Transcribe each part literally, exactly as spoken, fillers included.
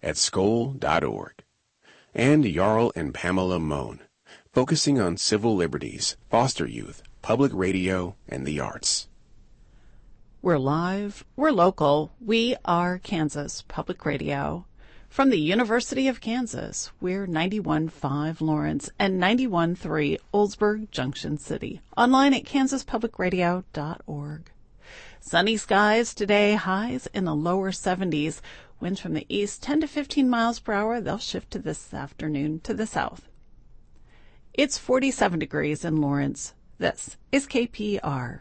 at skoll dot org. And Jarl and Pamela Mohn, focusing on civil liberties, foster youth, public radio, and the arts. We're live, we're local, we are Kansas Public Radio. From the University of Kansas, we're ninety-one point five Lawrence and ninety-one point three Oldsburg Junction City. Online at kansas public radio dot org. Sunny skies today, highs in the lower seventies. Winds from the east ten to fifteen miles per hour. They'll shift to this afternoon to the south. It's forty-seven degrees in Lawrence. This is K P R.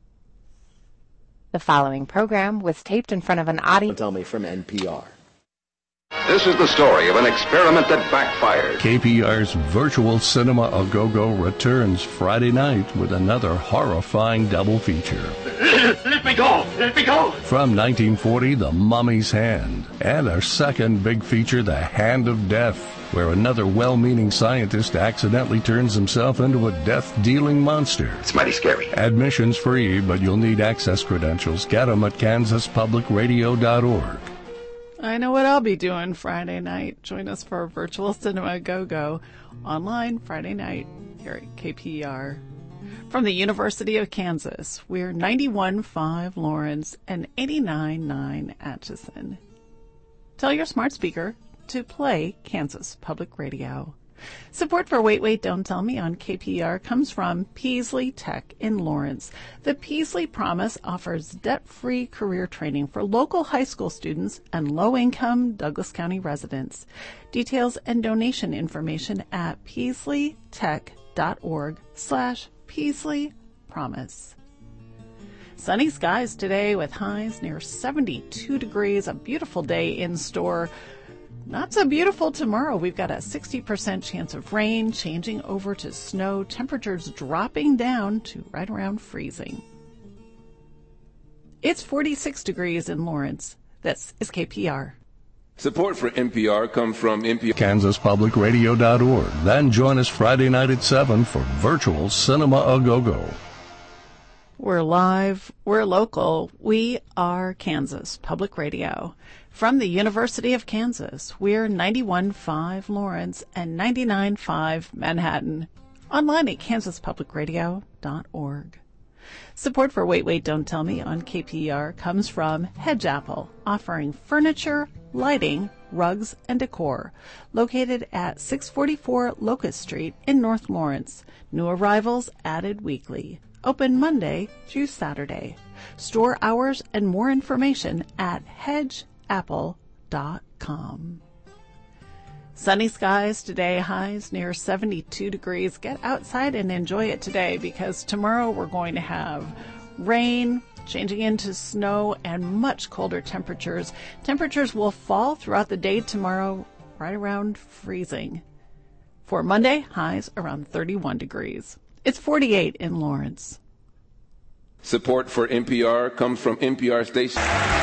The following program was taped in front of an audience. Tell me from N P R. This is the story of an experiment that backfired. K P R's Virtual Cinema A Go-Go returns Friday night with another horrifying double feature. Let me go! Let me go! From nineteen forty, The Mummy's Hand, and our second big feature, The Hand of Death, where another well-meaning scientist accidentally turns himself into a death-dealing monster. It's mighty scary. Admission's free, but you'll need access credentials. Get them at kansas public radio dot org. I know what I'll be doing Friday night. Join us for Virtual Cinema Go-Go online Friday night here at K P R. From the University of Kansas, we're ninety-one point five Lawrence and eighty-nine point nine Atchison. Tell your smart speaker to play Kansas Public Radio. Support for Wait, Wait, Don't Tell Me on K P R comes from Peaslee Tech in Lawrence. The Peaslee Promise offers debt-free career training for local high school students and low-income Douglas County residents. Details and donation information at peaslee tech dot org slash Peaslee Promise. Sunny skies today with highs near seventy-two degrees, a beautiful day in store. Not so beautiful tomorrow. We've got a sixty percent chance of rain, changing over to snow, temperatures dropping down to right around freezing. It's forty-six degrees in Lawrence. This is K P R. Support for N P R comes from N P R. kansas public radio dot org. Then join us Friday night at seven for Virtual Cinema A Go-Go. We're live, we're local, we are Kansas Public Radio. From the University of Kansas, we're ninety-one point five Lawrence and ninety-nine point five Manhattan. Online at kansas public radio dot org. Support for Wait, Wait, Don't Tell Me on K P R comes from Hedge Apple, offering furniture, lighting, rugs, and decor. Located at six forty-four Locust Street in North Lawrence. New arrivals added weekly. Open Monday through Saturday. Store hours and more information at hedge apple dot com. Sunny skies today, highs near seventy-two degrees. Get outside and enjoy it today because tomorrow we're going to have rain, changing into snow, and much colder temperatures. Temperatures will fall throughout the day tomorrow, right around freezing. For Monday, highs around thirty-one degrees. It's forty-eight in Lawrence. Support for N P R comes from N P R station.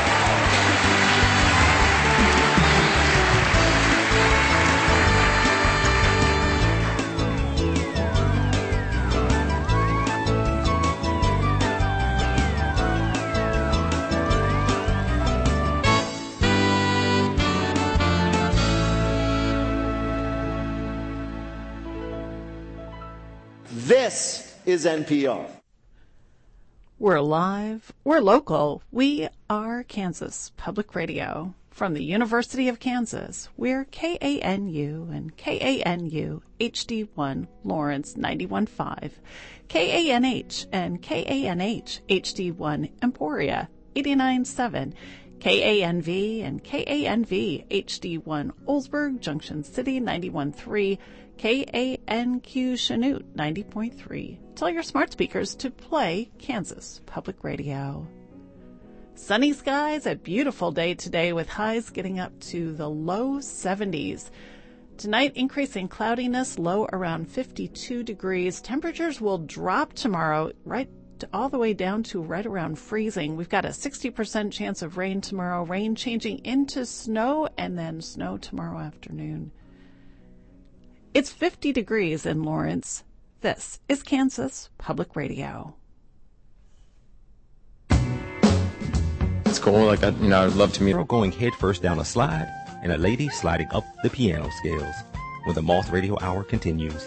This is N P R. We're live, we're local, we are Kansas Public Radio. From the University of Kansas, we're K A N U and K A N U H D one Lawrence ninety-one point five, K A N H and K A N H H D one Emporia eighty-nine point seven, K A N V and K A N V H D one Oldsburg Junction City ninety-one point three, K A N Q Chanute ninety point three. Tell your smart speakers to play Kansas Public Radio. Sunny skies, a beautiful day today with highs getting up to the low seventies. Tonight, increasing cloudiness, low around fifty-two degrees. Temperatures will drop tomorrow right to all the way down to right around freezing. We've got a sixty percent chance of rain tomorrow, rain changing into snow, and then snow tomorrow afternoon. It's fifty degrees in Lawrence. This is Kansas Public Radio. It's cool. Like, I, you know, I'd love to meet her going head first down a slide and a lady sliding up the piano scales when the Moth Radio Hour continues.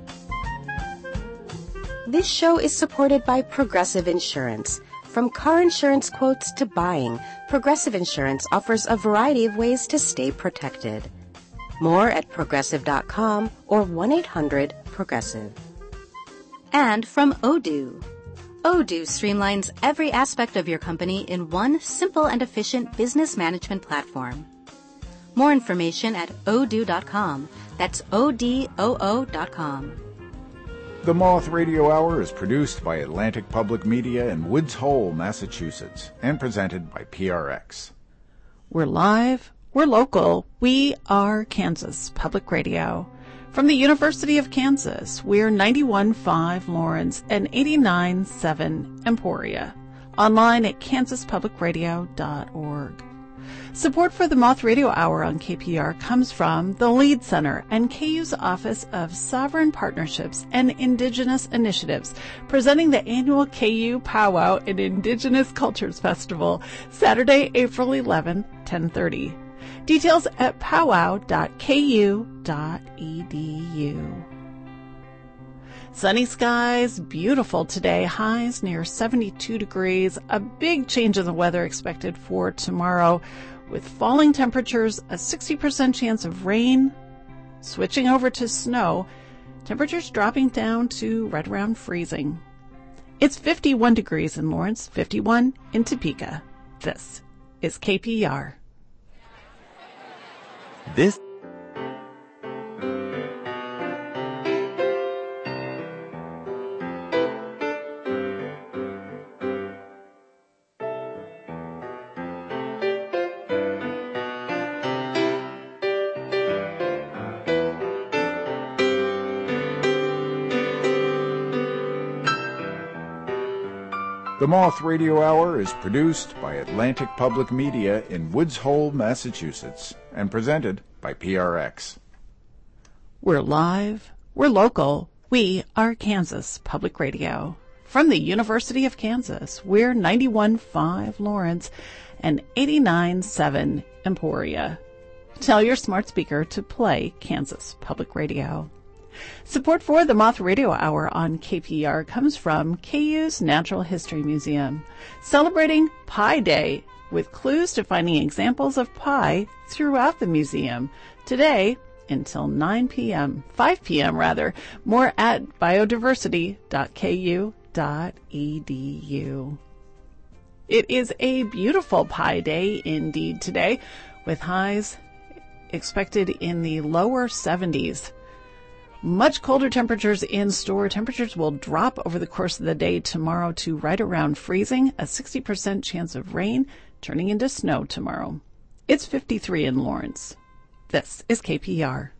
This show is supported by Progressive Insurance. From car insurance quotes to buying, Progressive Insurance offers a variety of ways to stay protected. More at progressive dot com or one eight hundred progressive. And from Odoo. Odoo streamlines every aspect of your company in one simple and efficient business management platform. More information at odoo dot com. That's O D O O dot com. The Moth Radio Hour is produced by Atlantic Public Media in Woods Hole, Massachusetts, and presented by P R X. We're live, we're local, we are Kansas Public Radio. From the University of Kansas, we're ninety-one point five Lawrence and eighty-nine point seven Emporia. Online at kansas public radio dot org. Support for the Moth Radio Hour on K P R comes from the Lead Center and K U's Office of Sovereign Partnerships and Indigenous Initiatives, presenting the annual K U Powwow and Indigenous Cultures Festival, Saturday, April eleventh, ten thirty. Details at powwow dot k u dot e d u. Sunny skies, beautiful today, highs near seventy-two degrees, a big change in the weather expected for tomorrow, with falling temperatures, a sixty percent chance of rain, switching over to snow, temperatures dropping down to right around freezing. It's fifty-one degrees in Lawrence, fifty-one in Topeka. This is K P R. This The Moth Radio Hour is produced by Atlantic Public Media in Woods Hole, Massachusetts, and presented by P R X. We're live, we're local, we are Kansas Public Radio. From the University of Kansas, we're ninety-one point five Lawrence and eighty-nine point seven Emporia. Tell your smart speaker to play Kansas Public Radio. Support for the Moth Radio Hour on K P R comes from K U's Natural History Museum, celebrating Pi Day with clues to finding examples of pie throughout the museum. Today until nine p.m., five p.m. rather, more at biodiversity dot k u dot e d u. It is a beautiful Pi Day indeed today, with highs expected in the lower seventies. Much colder temperatures in store. Temperatures will drop over the course of the day tomorrow to right around freezing, a sixty percent chance of rain turning into snow tomorrow. It's fifty-three in Lawrence. This is K P R.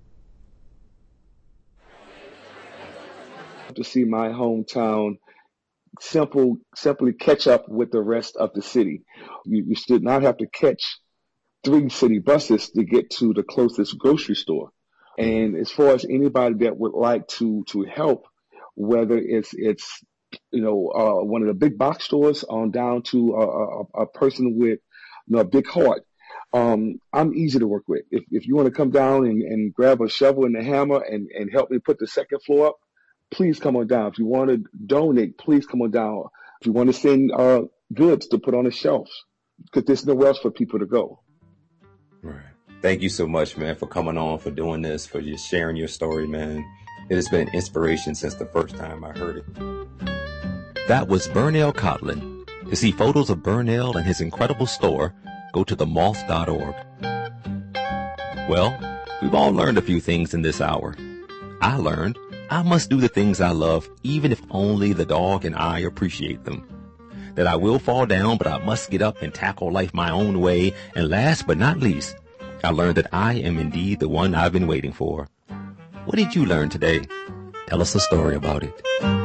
To see my hometown simple, simply catch up with the rest of the city. You, you should not have to catch three city buses to get to the closest grocery store. And as far as anybody that would like to to help, whether it's it's you know uh, one of the big box stores on down to a, a, a person with you know, a big heart, um, I'm easy to work with. If if you want to come down and, and grab a shovel and a hammer and, and help me put the second floor up, please come on down. If you want to donate, please come on down. If you want to send uh, goods to put on the shelves, because there's nowhere else for people to go. Right. Thank you so much, man, for coming on, for doing this, for just sharing your story, man. It has been an inspiration since the first time I heard it. That was Burnell Cotlin. To see photos of Burnell and his incredible store, go to the moth dot org. Well, we've all learned a few things in this hour. I learned I must do the things I love, even if only the dog and I appreciate them. That I will fall down, but I must get up and tackle life my own way. And last but not least, I learned that I am indeed the one I've been waiting for. What did you learn today? Tell us a story about it.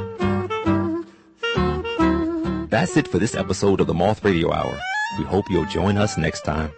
That's it for this episode of the Moth Radio Hour. We hope you'll join us next time.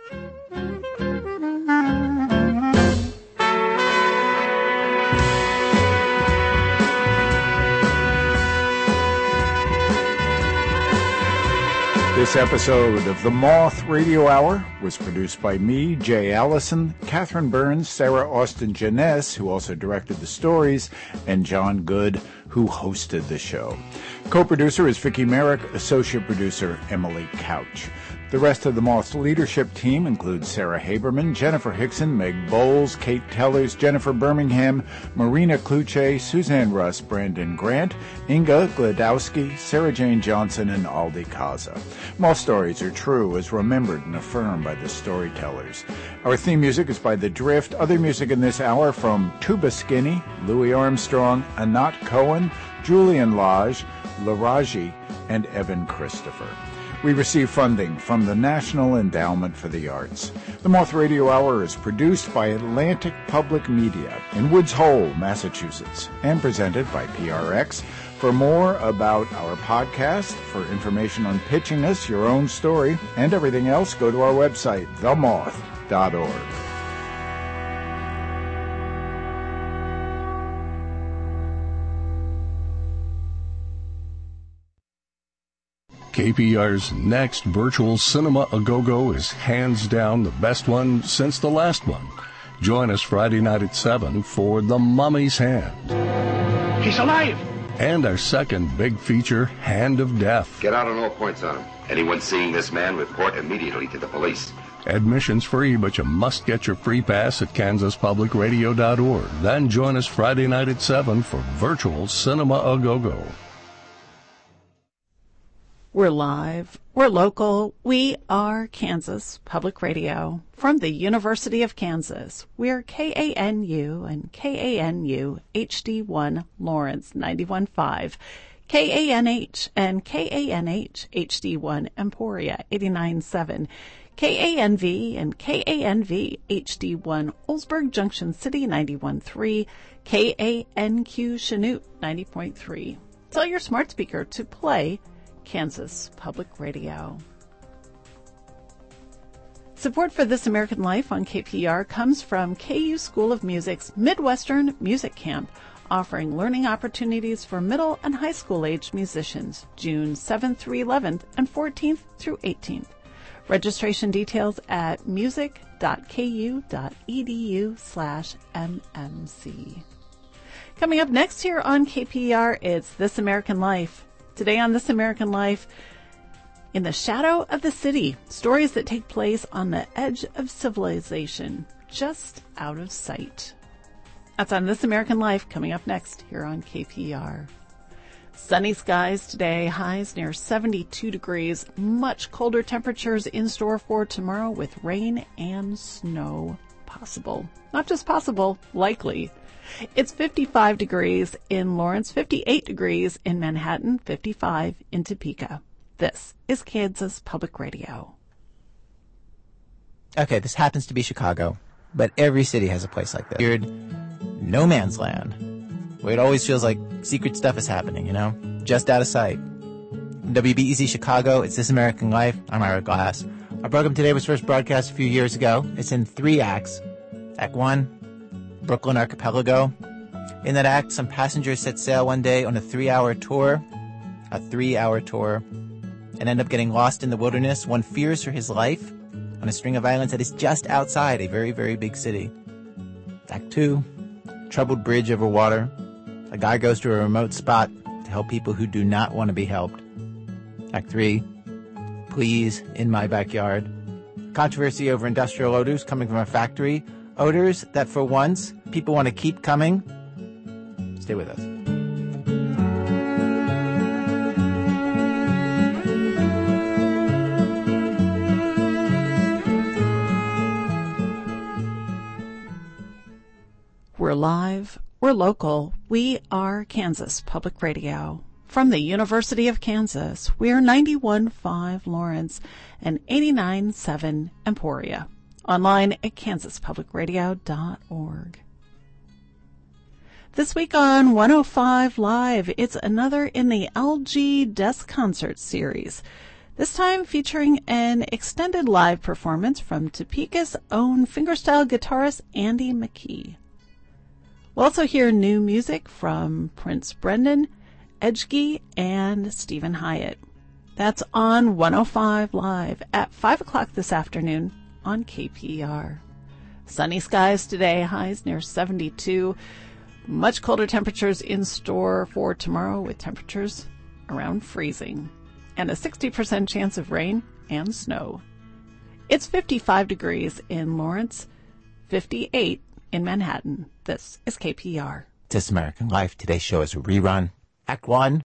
This episode of the Moth Radio Hour was produced by me, Jay Allison, Catherine Burns, Sarah Austin Janess, who also directed the stories, and John Good, who hosted the show. Co-producer is Vicki Merrick, associate producer Emily Couch. The rest of the Moth's leadership team includes Sarah Haberman, Jennifer Hickson, Meg Bowles, Kate Tellers, Jennifer Birmingham, Marina Kluche, Suzanne Russ, Brandon Grant, Inga Gladowski, Sarah Jane Johnson, and Aldi Kaza. Moth stories are true as remembered and affirmed by the storytellers. Our theme music is by The Drift. Other music in this hour from Tuba Skinny, Louis Armstrong, Anat Cohen, Julian Lage, Laraji, and Evan Christopher. We receive funding from the National Endowment for the Arts. The Moth Radio Hour is produced by Atlantic Public Media in Woods Hole, Massachusetts, and presented by P R X. For more about our podcast, for information on pitching us your own story, and everything else, go to our website, the moth dot org. K P R's next virtual Cinema A-Go-Go is hands down the best one since the last one. Join us Friday night at seven for The Mummy's Hand. He's alive! And our second big feature, Hand of Death. Get out on all points on him. Anyone seeing this man, report immediately to the police. Admission's free, but you must get your free pass at kansas public radio dot org. Then join us Friday night at seven for virtual Cinema A-Go-Go. We're live, we're local, we are Kansas Public Radio. From the University of Kansas, we're K A N U and K A N U H D one Lawrence ninety-one point five, K A N H and K A N H H D one Emporia eighty-nine point seven, K A N V and K A N V H D one Oldsburg Junction City ninety-one point three, K A N Q Chanute ninety point three. Tell your smart speaker to play Kansas Public Radio. Support for This American Life on K P R comes from K U School of Music's Midwestern Music Camp, offering learning opportunities for middle and high school age musicians, June seventh through eleventh and fourteenth through eighteenth. Registration details at music.ku.edu slash mmc. Coming up next here on K P R, it's This American Life. Today on This American Life, in the shadow of the city, stories that take place on the edge of civilization, just out of sight. That's on This American Life, coming up next here on K P R. Sunny skies today, highs near seventy-two degrees, much colder temperatures in store for tomorrow with rain and snow possible. Not just possible, likely. It's fifty-five degrees in Lawrence, fifty-eight degrees in Manhattan, fifty-five in Topeka. This is Kansas Public Radio. Okay, this happens to be Chicago, but every city has a place like this. Weird no man's land, where it always feels like secret stuff is happening, you know? Just out of sight. W B E Z Chicago, it's This American Life. I'm Ira Glass. Our program today was first broadcast a few years ago. It's in three acts. Act one, Brooklyn Archipelago. In that act, some passengers set sail one day on a three-hour tour, a three-hour tour, and end up getting lost in the wilderness. One fears for his life on a string of islands that is just outside a very, very big city. Act two, troubled bridge over water. A guy goes to a remote spot to help people who do not want to be helped. Act three, please, in my backyard. Controversy over industrial odors coming from a factory. Odors that, for once, people want to keep coming. Stay with us. We're live, we're local, we are Kansas Public Radio. From the University of Kansas, we're ninety-one point five Lawrence and eighty-nine point seven Emporia. Online at kansas public radio dot org. This week on one oh five Live, it's another in the L G Desk Concert Series. This time featuring an extended live performance from Topeka's own fingerstyle guitarist Andy McKee. We'll also hear new music from Prince Brendan, Edgey, and Stephen Hyatt. That's on one oh five Live at five o'clock this afternoon on K P E R. Sunny skies today, highs near seventy-two. Much colder temperatures in store for tomorrow with temperatures around freezing. And a sixty percent chance of rain and snow. It's fifty-five degrees in Lawrence, fifty-eight in Manhattan. This is K P E R. This American Life. Today's show is a rerun. Act one.